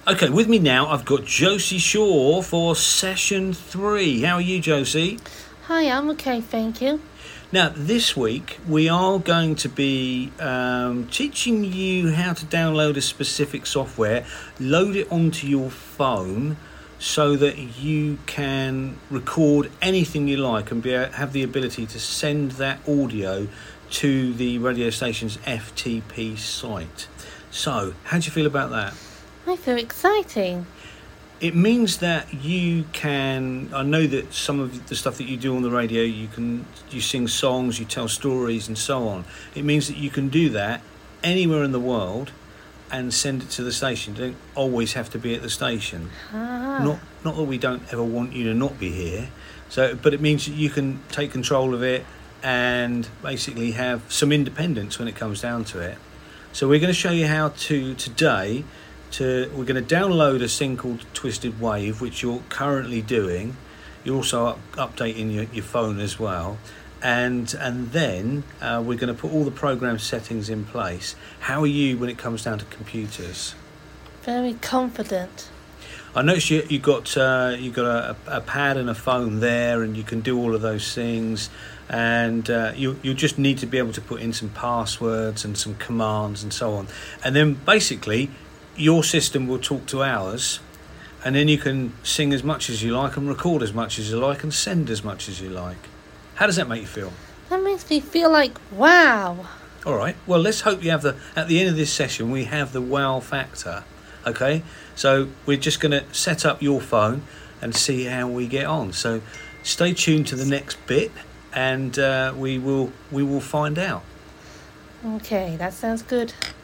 Okay, with me now, I've got Josie Shaw for session 3. How are you, Josie? Hi, I'm okay, thank you. Now, this week, we are going to be teaching you how to download a specific software, load it onto your phone so that you can record anything you like and have the ability to send that audio to the radio station's FTP site. So, how do you feel about that? I feel exciting. It means that you can. I know that some of the stuff that you do on the radio, you sing songs, you tell stories, and so on. It means that you can do that anywhere in the world and send it to the station. You don't always have to be at the station. Not that we don't ever want you to not be here. But it means that you can take control of it and basically have some independence when it comes down to it. So we're going to show you how to today. We're going to download a thing called Twisted Wave, which you're currently doing. You're also updating your phone as well, and then we're going to put all the program settings in place. How are you when it comes down to computers? Very confident. I noticed you got a pad and a phone there, and you can do all of those things. And you just need to be able to put in some passwords and some commands and so on, and then basically your system will talk to ours, and then you can sing as much as you like and record as much as you like and send as much as you like. How does that make you feel? That makes me feel like wow. All right, well, let's hope you have at the end of this session we have the wow factor. Okay, so we're just going to set up your phone and see how we get on. So stay tuned to the next bit, and we will find out. Okay, that sounds good.